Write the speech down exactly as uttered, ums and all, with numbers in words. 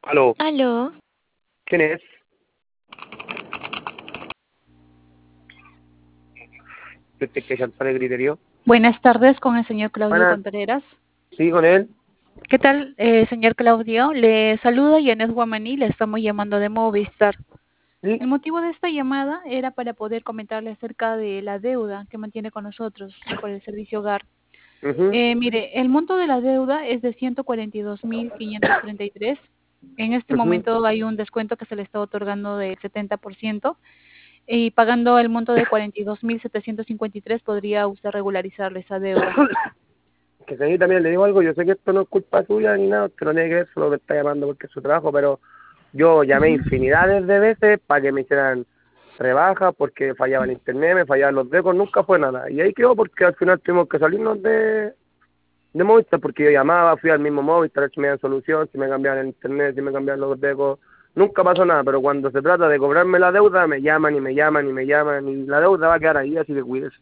Aló, Aló, ¿quién es? Este que chantar el griterío. buenas tardes con el señor Claudio Buenas, Contreras. sí, con él. ¿Qué tal, eh, señor Claudio? Le saluda Yanet Guamaní, le estamos llamando de Movistar. Sí. El motivo de esta llamada era para poder comentarle acerca de la deuda que mantiene con nosotros por el servicio hogar. Ujú. Eh, mire, el monto de la deuda es de ciento cuarenta y dos mil quinientos treinta y tres. En este Ujú. momento hay un descuento que se le está otorgando del setenta por ciento y pagando el monto de cuarenta y dos mil setecientos cincuenta y tres podría usted regularizarle esa deuda. Que señor también le digo algo, yo sé que esto no es culpa suya ni nada, que no tiene que ver, solo que está llamando porque es su trabajo, pero yo llamé Ujú. infinidades de veces para que me hicieran rebajas porque fallaba el internet, me fallaban los decos, nunca fue nada. Y ahí quedó porque al final tuvimos que salirnos de, de Movistar porque yo llamaba, fui al mismo Movistar a ver si me dan solución, si me cambiaban el internet, si me cambiaban los decos. Nunca pasó nada, pero cuando se trata de cobrarme la deuda, me llaman y me llaman y me llaman y la deuda va a quedar ahí, así que cuídese.